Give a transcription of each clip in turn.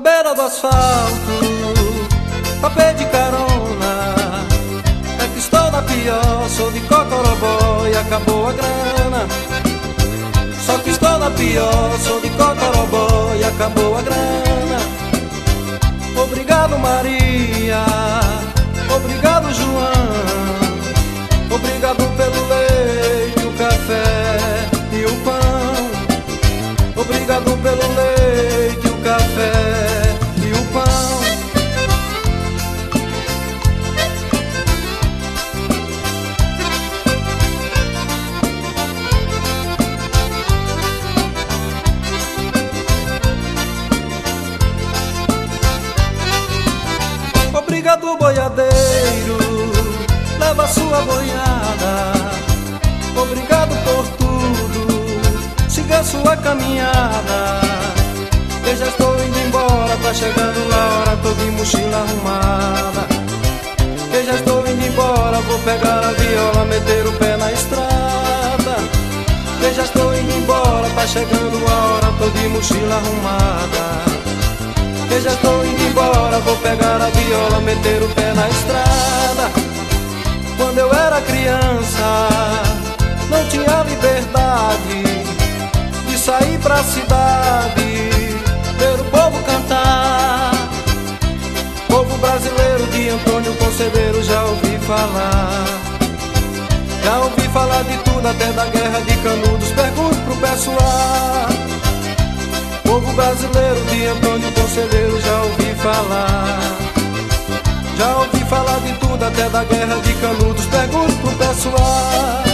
beira do asfalto, pra pedir carona. É que estou na pior, sou de Cocorobó e acabou a grana. Só que estou na pior, sou de Cocorobó e acabou a grana. Obrigado Maria, obrigado João, obrigado pelo leite, o café e o pão. Obrigado pelo leite, o café e o pão. Obrigado boiadeiro, leva sua boiada. Obrigado por tudo, siga sua caminhada. Eu já estou indo embora, tá chegando a hora, tô de mochila arrumada. Eu já estou indo embora, vou pegar a viola, meter o pé na estrada. Eu já estou indo embora, tá chegando a hora, tô de mochila arrumada. Eu já estou indo embora, vou pegar a viola, meter o pé na estrada. Quando eu era criança, não tinha liberdade de sair pra cidade, ver o povo cantar. Povo brasileiro de Antônio Conselheiro, já ouvi falar. Já ouvi falar de tudo, até da guerra de Canudos, pergunto pro pessoal. Povo brasileiro de Antônio Conselheiro, já ouvi falar. Já ouvi falar de tudo, até da guerra de Canudos, pergunto pro pessoal.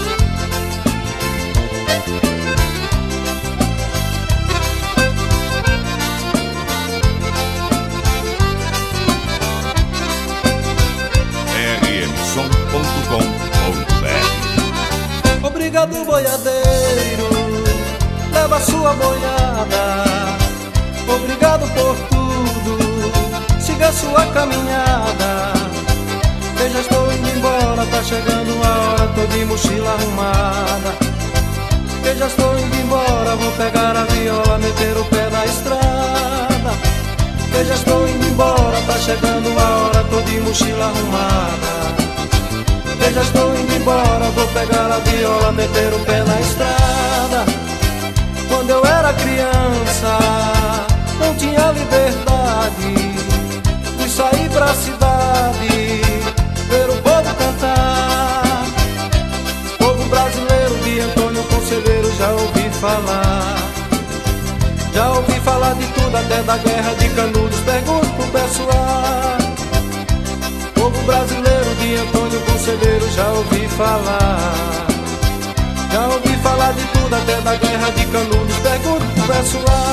rmsom.com.br. Obrigado boiadeiro, leva sua boiada. Obrigado por tudo, siga sua caminhada. Eu já estou indo embora, tá chegando a hora, tô de mochila arrumada. Eu já estou indo embora, vou pegar a viola, meter o pé na estrada. Eu já estou indo embora, tá chegando a hora, tô de mochila arrumada. Eu já estou indo embora, vou pegar a viola, meter o pé na estrada. Quando eu era criança, não tinha liberdade de sair pra cidade, ver o povo cantar. Povo brasileiro de Antônio Conselheiro, já ouvi falar. Já ouvi falar de tudo, até da guerra de Canudos, pergunto pro pessoal. Povo brasileiro de Antônio Conselheiro, já ouvi falar. Já ouvi falar de tudo, até da guerra de Canudos, pergunto pro pessoal.